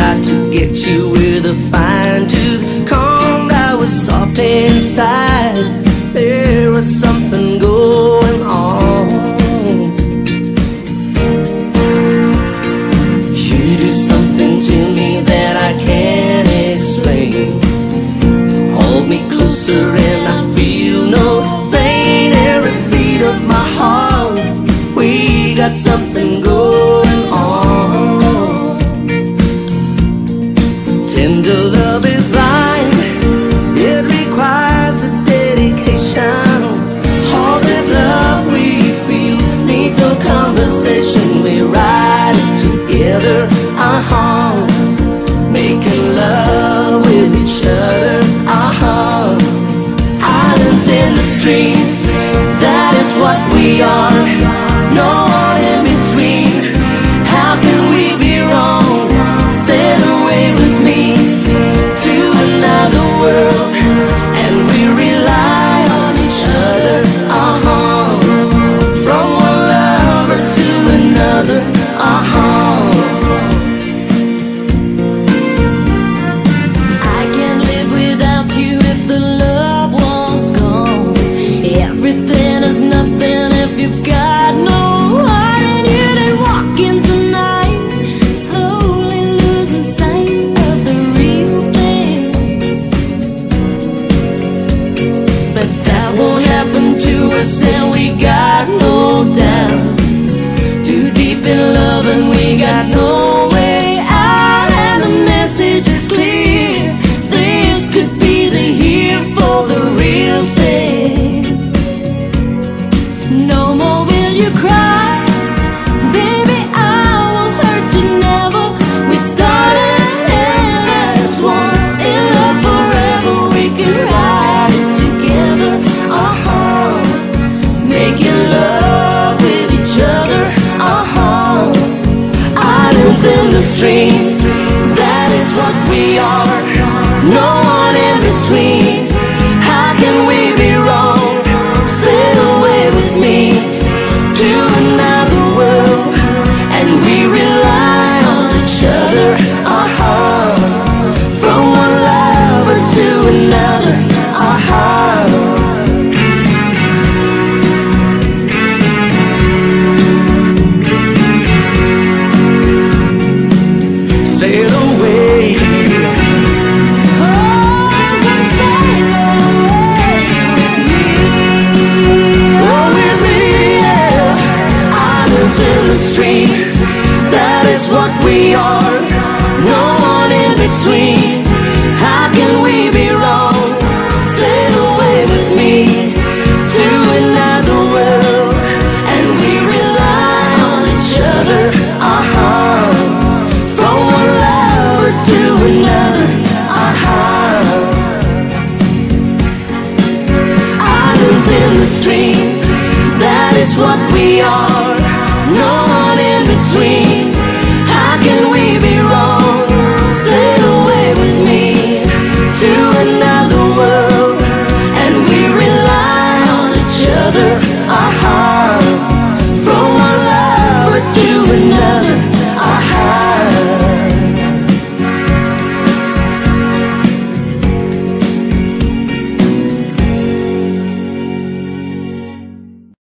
tried to get you with a fine tooth comb. I was soft inside, there was something going on. You do something to me that I can't explain. Hold me closer and I feel no pain. Every beat of my heart, we got something going on. Tender love is blind, it requires a dedication. All this love we feel needs no conversation. We ride it together, making love with each other, Islands in the stream, that is what we are. No one in between. How can we be wrong? Sail away with me to another world, and we rely on each other, from one lover to another, I can't live without you if the love was gone. Everything is nothing if you've got no heart. And you didn't walk in tonight, slowly losing sight of the real thing. But that won't happen to us, and we got no doubt. Too deep in love and we got no way out. And the message is clear, this could be the year for the real thing. No more will you cry, baby, I will hurt you never. We started as one, in love forever. We can ride it together, making love with each other, Islands in the stream, that is what we are. No one in between. How can we be wrong? Sail away with me to another world, and we rely on each other, from one lover to another, Sail away. Stream, that is what we are. No one in between. How can we be wrong? Sail away with me to another world, and we rely on each other, from one lover to another, Islands in the stream, that is what we